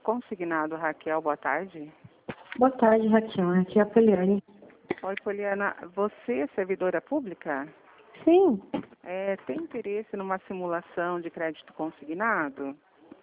Consignado, Raquel, boa tarde. Boa tarde, Raquel. Aqui é a Poliane. Oi, Poliana. Você é servidora pública? Sim. Tem interesse numa simulação de crédito consignado?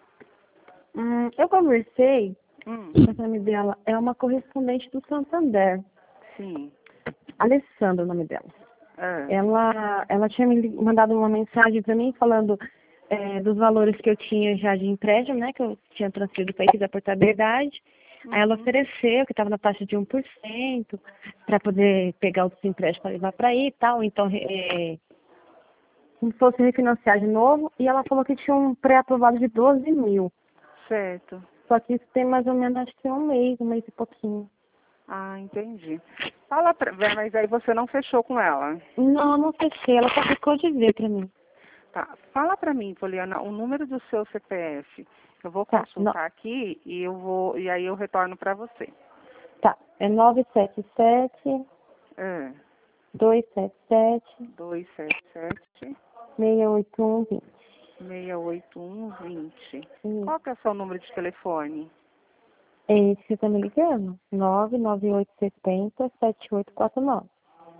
Eu conversei, Hum, o nome dela é uma correspondente do Santander. sim. Alessandra, o nome dela. Ela tinha me mandado uma mensagem para mim falando dos valores que eu tinha já de empréstimo, né? Que eu tinha transferido para a da portabilidade. Aí ela ofereceu, que estava na taxa de 1%, para poder pegar outros empréstimos para levar para aí e tal. Então, como se fosse refinanciar de novo. E ela falou que tinha um pré-aprovado de 12 mil. Certo. Só que isso tem mais ou menos, acho que um mês e pouquinho. Ah, entendi. Mas aí você não fechou com ela? Não fechei. Ela só ficou de ver para mim. Tá. Fala para mim, Poliana, o número do seu CPF. Eu vou Tá, consultar aqui e aí eu retorno para você. tá. É 977 É. 277 277 68120. 68120. Isso. Qual que é o seu número de telefone? É esse que você tá me ligando? 99870 7849.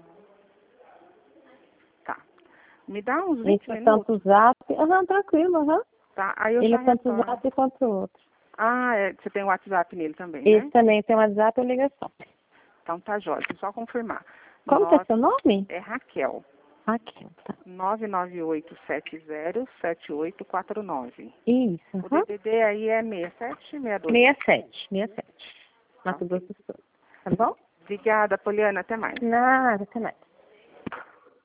Tá. Me dá uns 20 Esse é tanto o minutos, Zap. Tranquilo, tá? Aí eu Ele já é tanto o retorno. Zap quanto o outro. Você tem o WhatsApp nele também, Esse né? também tem WhatsApp e ligação. Então tá jóia, deixa eu só confirmar. Como que é seu nome? É Raquel. Raquel, tá. 998707849. Isso, O DDD aí é 67, 62. 67. Mato Grosso do Sul. Tá bom? Obrigada, Poliana. Até mais. Nada, até mais.